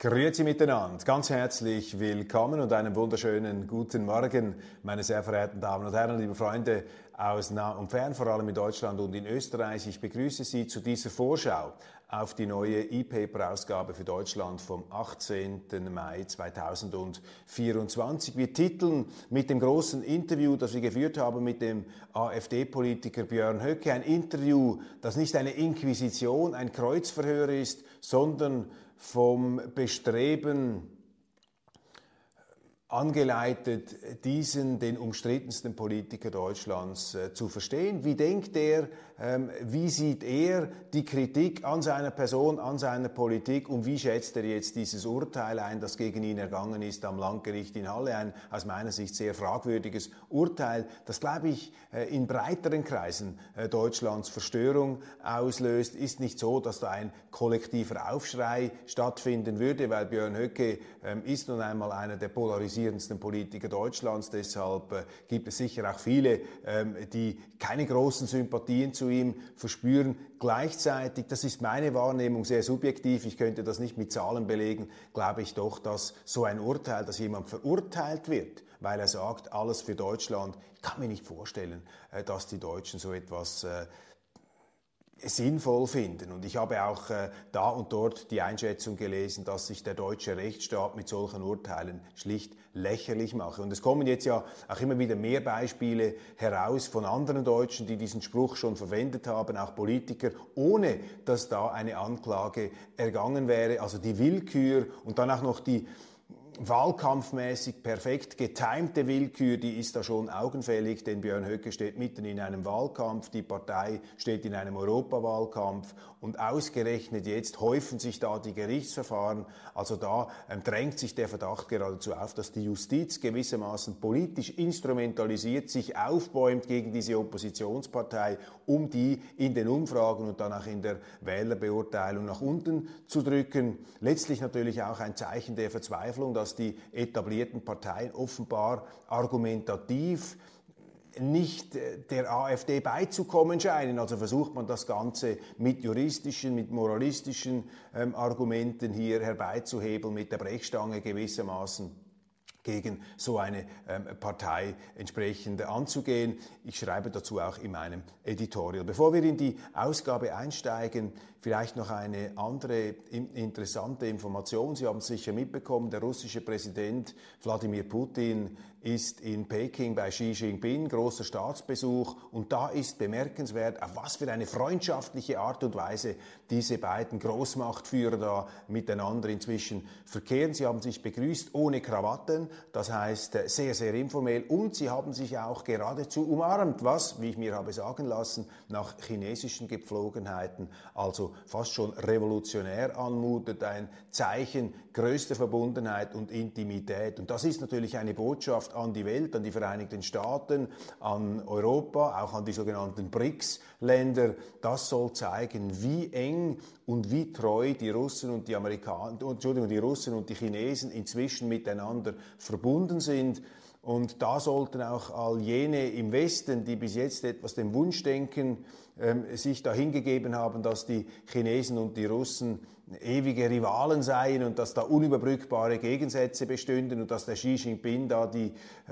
Grüezi miteinander, ganz herzlich willkommen und einen wunderschönen guten Morgen, meine sehr verehrten Damen und Herren, liebe Freunde aus nah und fern, vor allem in Deutschland und in Österreich. Ich begrüße Sie zu dieser Vorschau auf die neue E-Paper-Ausgabe für Deutschland vom 18. Mai 2024. Wir titeln mit dem großen Interview, das wir geführt haben mit dem AfD-Politiker Björn Höcke, ein Interview, das nicht eine Inquisition, ein Kreuzverhör ist, sondern vom Bestreben angeleitet, den umstrittensten Politiker Deutschlands zu verstehen. Wie denkt er, wie sieht er die Kritik an seiner Person, an seiner Politik und wie schätzt er jetzt dieses Urteil ein, das gegen ihn ergangen ist am Landgericht in Halle? Ein aus meiner Sicht sehr fragwürdiges Urteil, das, glaube ich, in breiteren Kreisen Deutschlands Verstörung auslöst. Ist nicht so, dass da ein kollektiver Aufschrei stattfinden würde, weil Björn Höcke ist nun einmal einer der polarisierendsten Politiker Deutschlands. Deshalb gibt es sicher auch viele, die keine großen Sympathien zu ihm verspüren. Gleichzeitig, das ist meine Wahrnehmung, sehr subjektiv, ich könnte das nicht mit Zahlen belegen, glaube ich doch, dass so ein Urteil, dass jemand verurteilt wird, weil er sagt, alles für Deutschland, ich kann mir nicht vorstellen, dass die Deutschen so etwas sinnvoll finden. Und ich habe auch da und dort die Einschätzung gelesen, dass sich der deutsche Rechtsstaat mit solchen Urteilen schlicht lächerlich mache. Und es kommen jetzt ja auch immer wieder mehr Beispiele heraus von anderen Deutschen, die diesen Spruch schon verwendet haben, auch Politiker, ohne dass da eine Anklage ergangen wäre. Also die Willkür und dann auch noch die wahlkampfmäßig perfekt getimte Willkür, die ist da schon augenfällig, denn Björn Höcke steht mitten in einem Wahlkampf, die Partei steht in einem Europawahlkampf und ausgerechnet jetzt häufen sich da die Gerichtsverfahren. Also da drängt sich der Verdacht geradezu auf, dass die Justiz gewissermaßen politisch instrumentalisiert, sich aufbäumt gegen diese Oppositionspartei, um die in den Umfragen und dann auch in der Wählerbeurteilung nach unten zu drücken. Letztlich natürlich auch ein Zeichen der Verzweiflung, dass die etablierten Parteien offenbar argumentativ nicht der AfD beizukommen scheinen. Also versucht man das Ganze mit juristischen, mit moralistischen Argumenten hier herbeizuhebeln, mit der Brechstange gewissermaßen gegen so eine Partei entsprechend anzugehen. Ich schreibe dazu auch in meinem Editorial. Bevor wir in die Ausgabe einsteigen, vielleicht noch eine andere interessante Information. Sie haben es sicher mitbekommen, der russische Präsident Wladimir Putin ist in Peking bei Xi Jinping, großer Staatsbesuch. Und da ist bemerkenswert, auf was für eine freundschaftliche Art und Weise diese beiden Großmachtführer da miteinander inzwischen verkehren. Sie haben sich begrüßt ohne Krawatten, das heißt sehr, sehr informell. Und sie haben sich auch geradezu umarmt, was, wie ich mir habe sagen lassen, nach chinesischen Gepflogenheiten, also fast schon revolutionär anmutet, ein Zeichen größter Verbundenheit und Intimität. Und das ist natürlich eine Botschaft an die Welt, an die Vereinigten Staaten, an Europa, auch an die sogenannten BRICS-Länder. Das soll zeigen, wie eng und wie treu die Russen und die die Russen und die Chinesen inzwischen miteinander verbunden sind. Und da sollten auch all jene im Westen, die bis jetzt etwas dem Wunschdenken sich da hingegeben haben, dass die Chinesen und die Russen ewige Rivalen seien und dass da unüberbrückbare Gegensätze bestünden und dass der Xi Jinping da die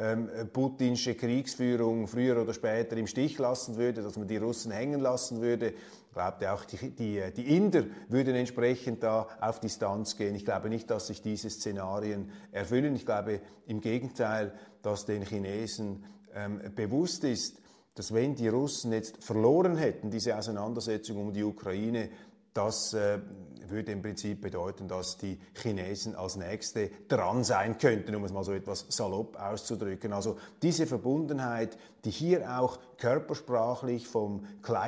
putinsche Kriegsführung früher oder später im Stich lassen würde, dass man die Russen hängen lassen würde. Ich glaube, auch die Inder würden entsprechend da auf Distanz gehen. Ich glaube nicht, dass sich diese Szenarien erfüllen. Ich glaube im Gegenteil, dass den Chinesen bewusst ist, dass wenn die Russen jetzt verloren hätten, diese Auseinandersetzung um die Ukraine, das würde im Prinzip bedeuten, dass die Chinesen als Nächste dran sein könnten, um es mal so etwas salopp auszudrücken. Also diese Verbundenheit, die hier auch körpersprachlich vom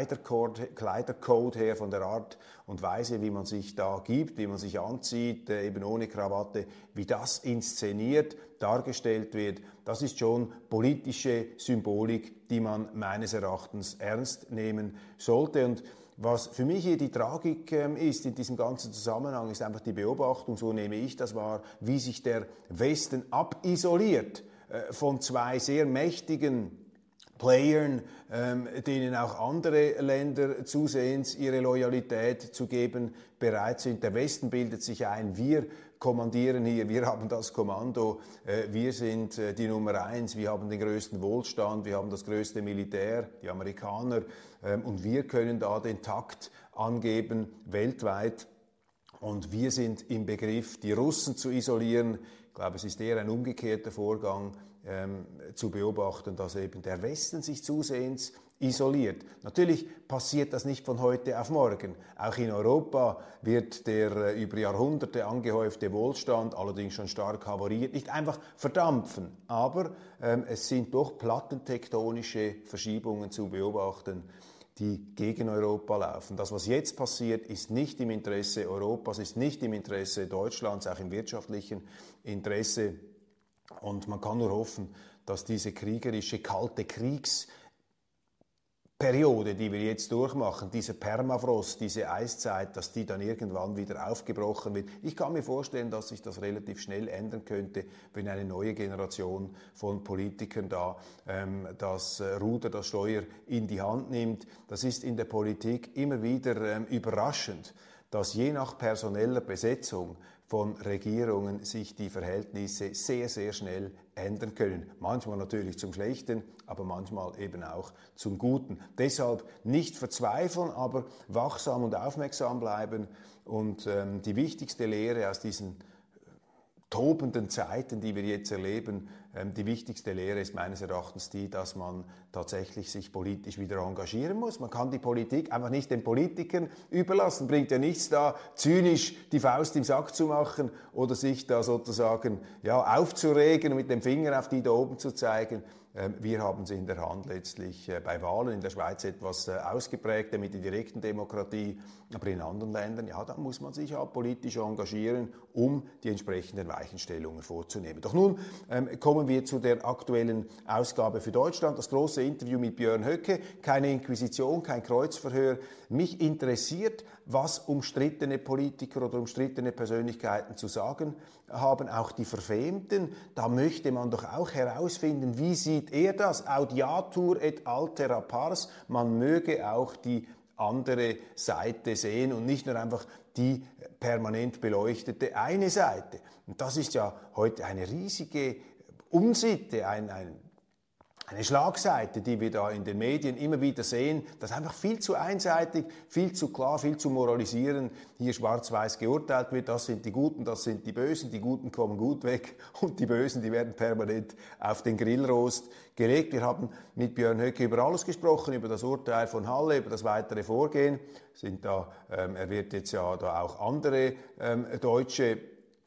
Kleidercode her, von der Art und Weise, wie man sich da gibt, wie man sich anzieht, eben ohne Krawatte, wie das inszeniert, dargestellt wird, das ist schon politische Symbolik, die man meines Erachtens ernst nehmen sollte. Und was für mich hier die Tragik ist in diesem ganzen Zusammenhang, ist einfach die Beobachtung, so nehme ich das wahr, wie sich der Westen abisoliert von zwei sehr mächtigen Playern, denen auch andere Länder zusehends ihre Loyalität zu geben bereit sind. Der Westen bildet sich ein, wir kommandieren hier, wir haben das Kommando, wir sind die Nummer eins, wir haben den größten Wohlstand, wir haben das größte Militär, die Amerikaner, und wir können da den Takt angeben weltweit. Und wir sind im Begriff, die Russen zu isolieren. Ich glaube, es ist eher ein umgekehrter Vorgang zu beobachten, dass eben der Westen sich zusehends isoliert. Natürlich passiert das nicht von heute auf morgen. Auch in Europa wird der über Jahrhunderte angehäufte Wohlstand, allerdings schon stark havariert, nicht einfach verdampfen. Aber es sind doch plattentektonische Verschiebungen zu beobachten, die gegen Europa laufen. Das, was jetzt passiert, ist nicht im Interesse Europas, ist nicht im Interesse Deutschlands, auch im wirtschaftlichen Interesse. Und man kann nur hoffen, dass diese kriegerische, kalte Kriegsperiode, die wir jetzt durchmachen, dieser Permafrost, diese Eiszeit, dass die dann irgendwann wieder aufgebrochen wird. Ich kann mir vorstellen, dass sich das relativ schnell ändern könnte, wenn eine neue Generation von Politikern da das Ruder, das Steuer in die Hand nimmt. Das ist in der Politik immer wieder überraschend, dass je nach personeller Besetzung von Regierungen sich die Verhältnisse sehr, sehr schnell ändern können. Manchmal natürlich zum Schlechten, aber manchmal eben auch zum Guten. Deshalb nicht verzweifeln, aber wachsam und aufmerksam bleiben. Und die wichtigste Lehre aus diesen tobenden Zeiten, die wir jetzt erleben, die wichtigste Lehre ist meines Erachtens die, dass man tatsächlich sich politisch wieder engagieren muss. Man kann die Politik einfach nicht den Politikern überlassen. Bringt ja nichts da, zynisch die Faust im Sack zu machen oder sich da sozusagen aufzuregen und mit dem Finger auf die da oben zu zeigen. Wir haben es in der Hand letztlich bei Wahlen in der Schweiz etwas ausgeprägter mit der direkten Demokratie, aber in anderen Ländern, da muss man sich auch politisch engagieren, um die entsprechenden Weichenstellungen vorzunehmen. Doch nun kommen wir zu der aktuellen Ausgabe für Deutschland, das große Interview mit Björn Höcke, keine Inquisition, kein Kreuzverhör. Mich interessiert, was umstrittene Politiker oder umstrittene Persönlichkeiten zu sagen haben, auch die Verfemten. Da möchte man doch auch herausfinden, wie sieht er das? Audiatur et altera pars. Man möge auch die andere Seite sehen und nicht nur einfach die permanent beleuchtete eine Seite. Und das ist ja heute eine riesige Unsitte, eine Schlagseite, die wir da in den Medien immer wieder sehen, das einfach viel zu einseitig, viel zu klar, viel zu moralisierend hier schwarz-weiß geurteilt wird. Das sind die Guten, das sind die Bösen, die Guten kommen gut weg und die Bösen, die werden permanent auf den Grillrost gelegt. Wir haben mit Björn Höcke über alles gesprochen, über das Urteil von Halle, über das weitere Vorgehen. Er wird jetzt ja da auch andere deutsche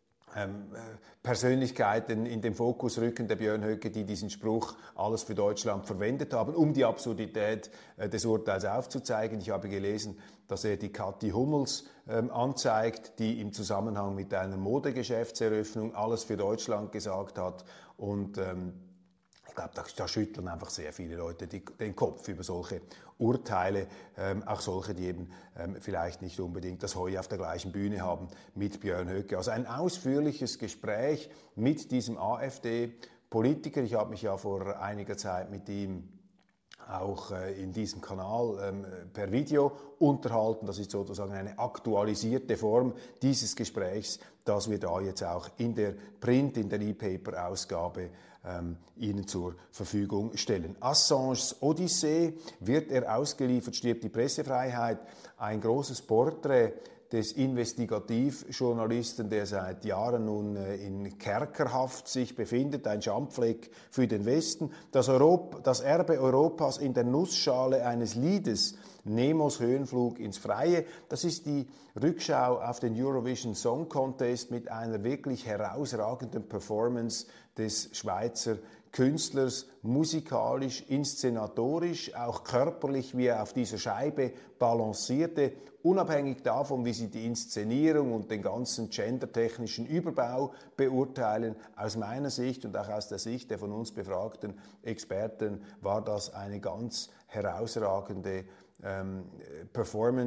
Persönlichkeiten in den Fokus rücken, der Björn Höcke, die diesen Spruch "Alles für Deutschland" verwendet haben, um die Absurdität des Urteils aufzuzeigen. Ich habe gelesen, dass er die Kathi Hummels anzeigt, die im Zusammenhang mit einer Modegeschäftseröffnung "Alles für Deutschland" gesagt hat. Und ich glaube, da schütteln einfach sehr viele Leute den Kopf über solche Urteile, auch solche, die eben vielleicht nicht unbedingt das Heu auf der gleichen Bühne haben mit Björn Höcke. Also ein ausführliches Gespräch mit diesem AfD-Politiker. Ich habe mich ja vor einiger Zeit mit ihm auch in diesem Kanal per Video unterhalten. Das ist sozusagen eine aktualisierte Form dieses Gesprächs, das wir da jetzt auch in der in der E-Paper-Ausgabe Ihnen zur Verfügung stellen. Assanges Odyssee, wird er ausgeliefert, stirbt die Pressefreiheit, ein großes Porträt des Investigativjournalisten, der seit Jahren nun in Kerkerhaft sich befindet, ein Schandfleck für den Westen. Das Erbe Europas in der Nussschale eines Liedes, Nemos Höhenflug ins Freie. Das ist die Rückschau auf den Eurovision Song Contest mit einer wirklich herausragenden Performance des Schweizer Künstlers, musikalisch, inszenatorisch, auch körperlich, wie er auf dieser Scheibe balancierte, unabhängig davon, wie Sie die Inszenierung und den ganzen gendertechnischen Überbau beurteilen. Aus meiner Sicht und auch aus der Sicht der von uns befragten Experten war das eine ganz herausragende Performance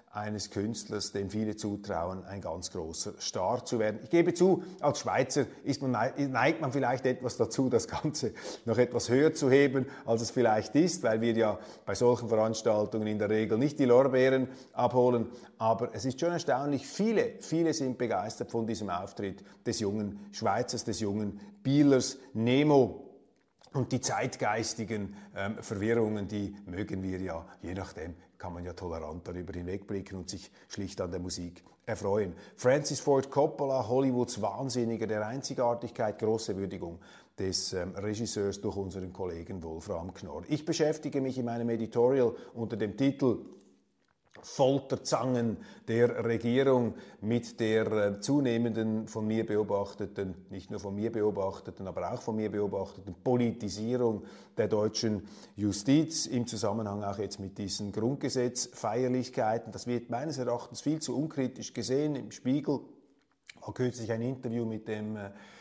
eines Künstlers, dem viele zutrauen, ein ganz großer Star zu werden. Ich gebe zu, als Schweizer neigt man vielleicht etwas dazu, das Ganze noch etwas höher zu heben, als es vielleicht ist, weil wir ja bei solchen Veranstaltungen in der Regel nicht die Lorbeeren abholen. Aber es ist schon erstaunlich, viele sind begeistert von diesem Auftritt des jungen Schweizers, des jungen Bielers Nemo. Und die zeitgeistigen Verwirrungen, die mögen wir ja, je nachdem kann man ja tolerant darüber hinwegblicken und sich schlicht an der Musik erfreuen. Francis Ford Coppola, Hollywoods Wahnsinniger der Einzigartigkeit, große Würdigung des Regisseurs durch unseren Kollegen Wolfram Knorr. Ich beschäftige mich in meinem Editorial unter dem Titel Folterzangen der Regierung mit der zunehmenden, von mir beobachteten, nicht nur von mir beobachteten, aber auch von mir beobachteten Politisierung der deutschen Justiz im Zusammenhang auch jetzt mit diesen Grundgesetzfeierlichkeiten. Das wird meines Erachtens viel zu unkritisch gesehen. Im Spiegel war kürzlich ein Interview mit dem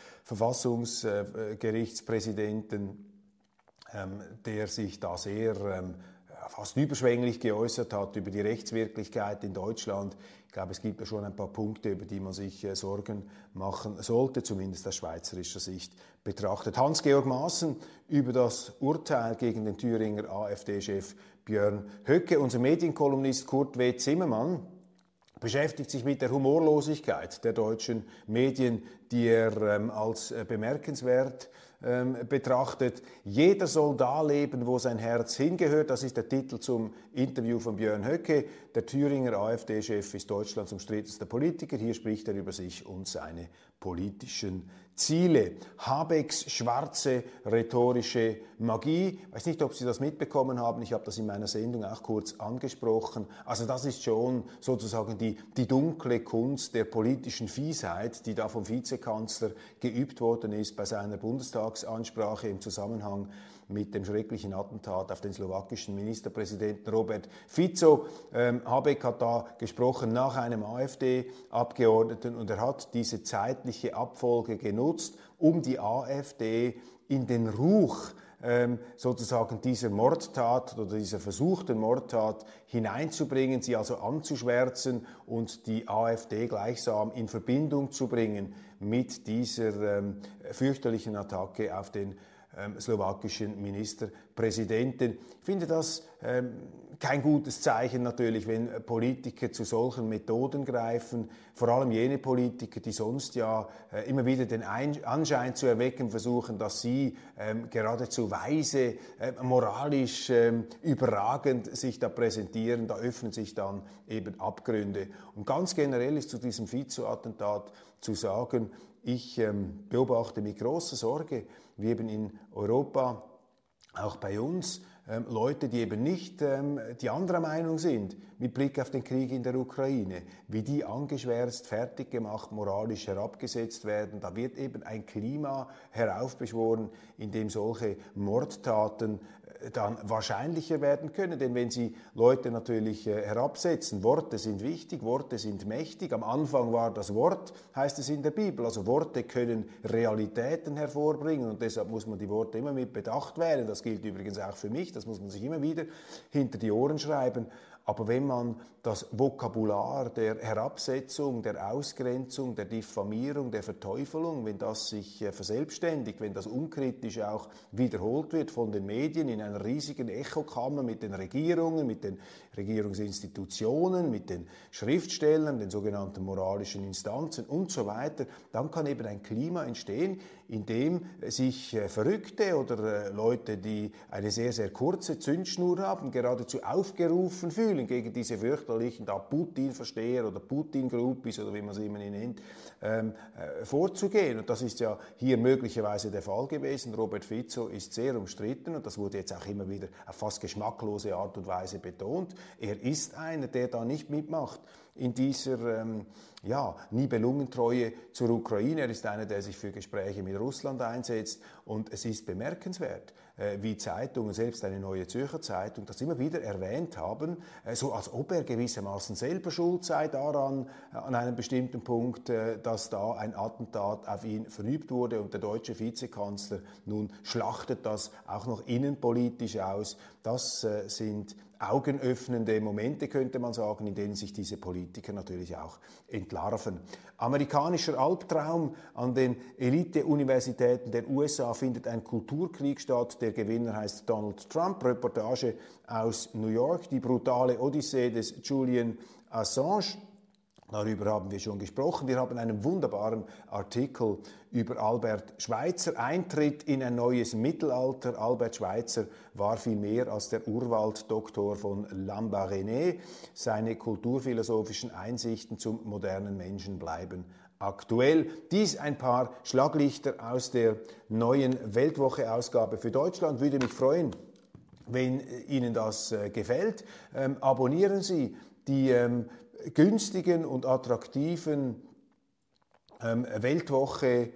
Verfassungsgerichtspräsidenten, der sich da sehr fast überschwänglich geäußert hat über die Rechtswirklichkeit in Deutschland. Ich glaube, es gibt ja schon ein paar Punkte, über die man sich Sorgen machen sollte, zumindest aus schweizerischer Sicht betrachtet. Hans-Georg Maaßen über das Urteil gegen den Thüringer AfD-Chef Björn Höcke. Unser Medienkolumnist Kurt W. Zimmermann beschäftigt sich mit der Humorlosigkeit der deutschen Medien, die er als bemerkenswert betrachtet. Jeder soll da leben, wo sein Herz hingehört. Das ist der Titel zum Interview von Björn Höcke. Der Thüringer AfD-Chef ist Deutschlands umstrittenster Politiker. Hier spricht er über sich und seine politischen Ziele. Habecks schwarze rhetorische Magie. Ich weiß nicht, ob Sie das mitbekommen haben. Ich habe das in meiner Sendung auch kurz angesprochen. Also das ist schon sozusagen die dunkle Kunst der politischen Fiesheit, die da vom Vizekanzler geübt worden ist bei seiner Bundestagsansprache im Zusammenhang mit dem schrecklichen Attentat auf den slowakischen Ministerpräsidenten Robert Fico. Habeck hat da gesprochen nach einem AfD-Abgeordneten und er hat diese zeitliche Abfolge genutzt, um die AfD in den Ruch sozusagen dieser Mordtat oder dieser versuchten Mordtat hineinzubringen, sie also anzuschwärzen und die AfD gleichsam in Verbindung zu bringen mit dieser fürchterlichen Attacke auf den slowakischen Ministerpräsidenten. Ich finde das kein gutes Zeichen natürlich, wenn Politiker zu solchen Methoden greifen, vor allem jene Politiker, die sonst ja immer wieder den Anschein zu erwecken versuchen, dass sie geradezu weise, moralisch überragend sich da präsentieren, da öffnen sich dann eben Abgründe. Und ganz generell ist zu diesem Fico-Attentat zu sagen, ich beobachte mit großer Sorge, wie eben in Europa, auch bei uns, Leute, die eben nicht die anderer Meinung sind, mit Blick auf den Krieg in der Ukraine, wie die angeschwärzt, fertig gemacht, moralisch herabgesetzt werden. Da wird eben ein Klima heraufbeschworen, in dem solche Mordtaten dann wahrscheinlicher werden können. Denn wenn Sie Leute natürlich herabsetzen, Worte sind wichtig, Worte sind mächtig. Am Anfang war das Wort, heißt es in der Bibel. Also Worte können Realitäten hervorbringen und deshalb muss man die Worte immer mit Bedacht wählen. Das gilt übrigens auch für mich, das muss man sich immer wieder hinter die Ohren schreiben. Aber wenn man das Vokabular der Herabsetzung, der Ausgrenzung, der Diffamierung, der Verteufelung, wenn das sich verselbstständigt, wenn das unkritisch auch wiederholt wird von den Medien in einer riesigen Echokammer mit den Regierungen, mit den Regierungsinstitutionen, mit den Schriftstellern, den sogenannten moralischen Instanzen und so weiter, dann kann eben ein Klima entstehen, in dem sich Verrückte oder Leute, die eine sehr, sehr kurze Zündschnur haben, geradezu aufgerufen fühlen, gegen diese fürchterlichen Putin-Versteher oder Putin-Groupies oder wie man sie immer nennt, vorzugehen. Und das ist ja hier möglicherweise der Fall gewesen. Robert Fico ist sehr umstritten und das wurde jetzt auch immer wieder auf fast geschmacklose Art und Weise betont. Er ist einer, der da nicht mitmacht in dieser Nibelungentreue zur Ukraine. Er ist einer, der sich für Gespräche mit Russland einsetzt. Und es ist bemerkenswert, wie Zeitungen, selbst eine Neue Zürcher Zeitung, das immer wieder erwähnt haben, so als ob er gewissermaßen selber schuld sei daran, an einem bestimmten Punkt, dass da ein Attentat auf ihn verübt wurde. Und der deutsche Vizekanzler nun schlachtet das auch noch innenpolitisch aus. Das sind augenöffnende Momente, könnte man sagen, in denen sich diese Politiker natürlich auch entlarven. Amerikanischer Albtraum: An den Elite-Universitäten der USA findet ein Kulturkrieg statt. Der Gewinner heißt Donald Trump. Reportage aus New York. Die brutale Odyssee des Julian Assange. Darüber haben wir schon gesprochen. Wir haben einen wunderbaren Artikel über Albert Schweitzer. Eintritt in ein neues Mittelalter. Albert Schweitzer war viel mehr als der Urwalddoktor von Lambaréné. Seine kulturphilosophischen Einsichten zum modernen Menschen bleiben aktuell. Dies ein paar Schlaglichter aus der neuen Weltwoche-Ausgabe für Deutschland. Würde mich freuen, wenn Ihnen das gefällt. Abonnieren Sie die günstigen und attraktiven Weltwoche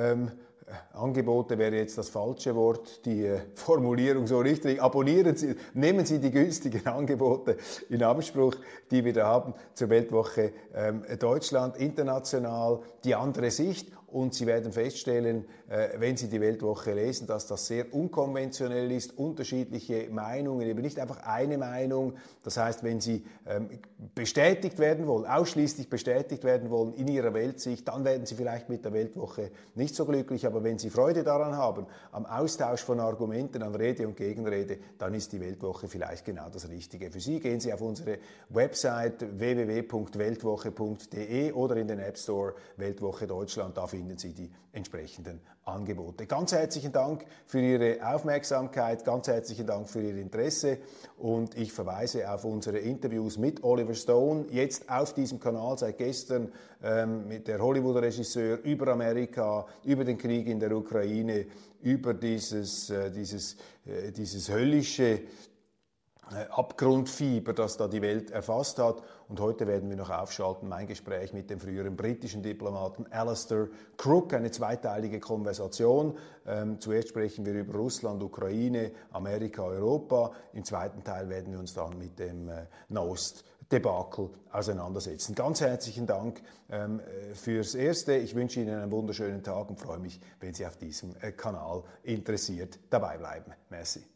Angebote wäre jetzt das falsche Wort, die Formulierung so richtig. Abonnieren Sie, nehmen Sie die günstigen Angebote in Anspruch, die wir da haben zur Weltwoche Deutschland, international, die andere Sicht. Und Sie werden feststellen, wenn Sie die Weltwoche lesen, dass das sehr unkonventionell ist, unterschiedliche Meinungen, eben nicht einfach eine Meinung. Das heißt, wenn Sie bestätigt werden wollen, ausschließlich bestätigt werden wollen in Ihrer Weltsicht, dann werden Sie vielleicht mit der Weltwoche nicht so glücklich. Aber wenn Sie Freude daran haben, am Austausch von Argumenten, an Rede und Gegenrede, dann ist die Weltwoche vielleicht genau das Richtige für Sie. Gehen Sie auf unsere Website www.weltwoche.de oder in den App Store Weltwoche Deutschland. Da finden Sie die entsprechenden Angebote. Ganz herzlichen Dank für Ihre Aufmerksamkeit, ganz herzlichen Dank für Ihr Interesse und ich verweise auf unsere Interviews mit Oliver Stone, jetzt auf diesem Kanal seit gestern mit der Hollywood-Regisseur über Amerika, über den Krieg in der Ukraine, über dieses höllische Abgrundfieber, das da die Welt erfasst hat. Und heute werden wir noch aufschalten, mein Gespräch mit dem früheren britischen Diplomaten Alistair Crooke, eine zweiteilige Konversation. Zuerst sprechen wir über Russland, Ukraine, Amerika, Europa. Im zweiten Teil werden wir uns dann mit dem Nahost-Debakel auseinandersetzen. Ganz herzlichen Dank fürs Erste. Ich wünsche Ihnen einen wunderschönen Tag und freue mich, wenn Sie auf diesem Kanal interessiert dabei bleiben. Merci.